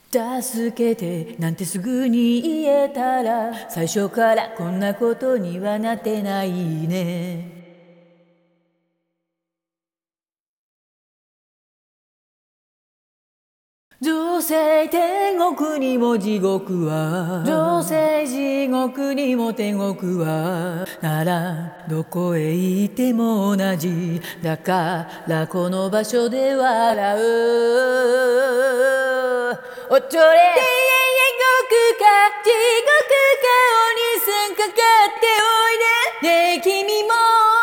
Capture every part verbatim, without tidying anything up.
助けてなんてすぐに言えたら最初からこんなことにはなってないね。女性天国にも地獄は、女性地獄にも天国は、ならどこへ行っても同じだからこの場所で笑う。おちょれ天国か地獄か鬼さんかかっておいで。ねえ君も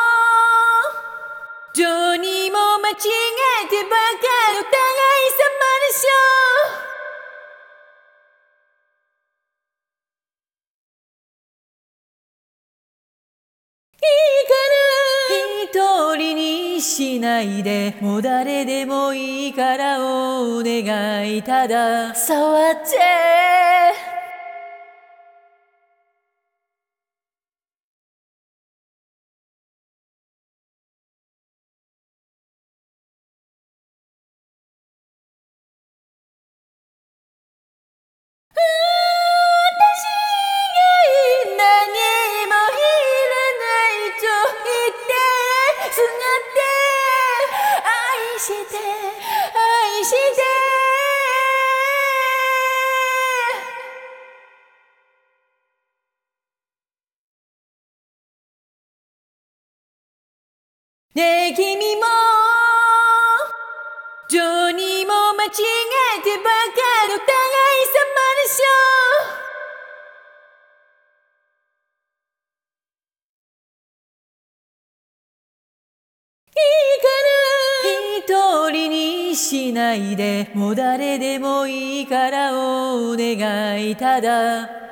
ジョニーも間違えてばかりお互い様でしょ。いいから一人にしないで、もう誰でもいいからお願い、ただ触って。愛して愛してねえ君もジョニーも間違えてばかりお互い様でしょ。一人にしないで、もう誰でもいいからお願い、ただ